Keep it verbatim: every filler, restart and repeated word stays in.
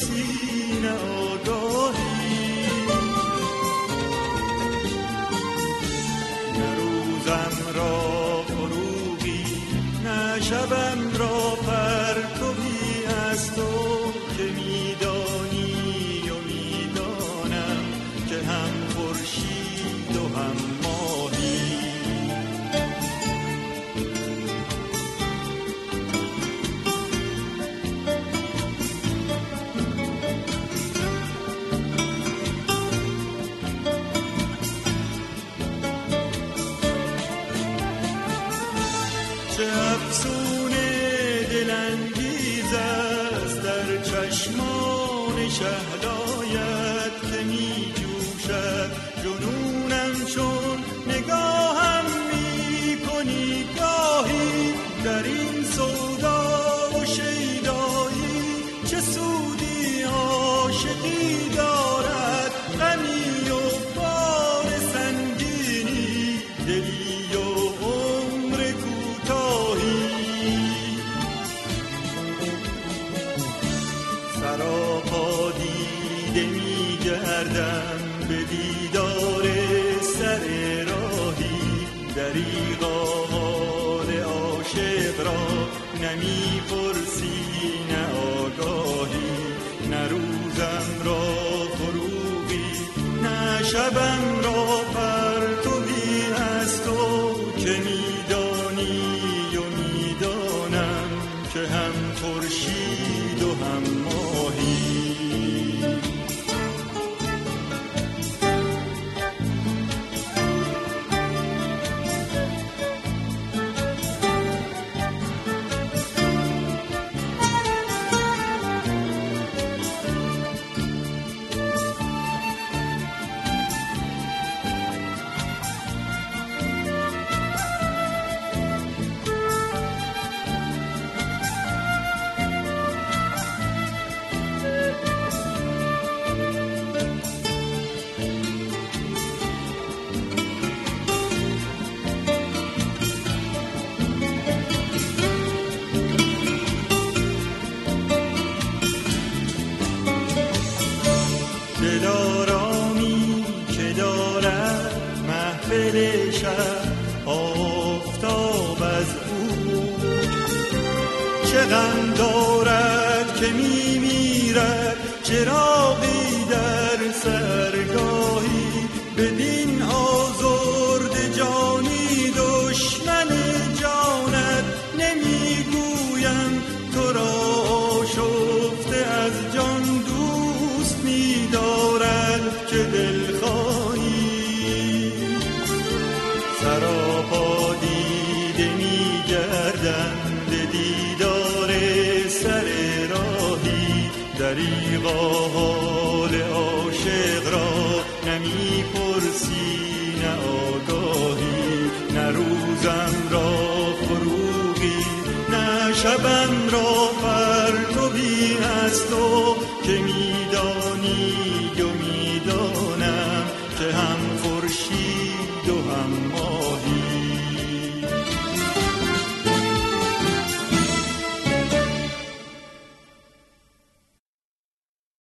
پرسی نه آگاهی، نه روزم را فروغی نه شبم را پرتوی از تو که میدانی و میدانم که هم خورشید و هم ماهی. چه افسون دلانگیز است در چشمان شهلایت که می جوشد جنونم، چون نگاهم می کنی گاهی در این سودا و شیدایی. چه سودی عاشقی دارد غمی و بار سنگینی، دلی و عمر کوتاهی. سراپا دیده می گردم به دیدار سر راهی، دریغا حال عاشق را نمی پرسی نه آگاهی، نه روزم را فروغی نه شبم را پرتوی از تو که میدانی و میدانم که هم خورشید و هم ماهی. دلارامی که دارد محفل شب آفتاب از او، چه غم دارد که می میرد چراغی در سرگاهی. بدین آزرد جانی دشمن جانت نمیگویم تو را آشفته از جان دوست می‌دارد که دلخواهی. سراپا دیده می‌گردم به دیدار سر راهی، دریغا حال عاشق را نمی پرسی نه آگاهی، نه روزم را فروغی نه شبم را پرتوی از تو که میدانی و میدانم که هم خورشید و هم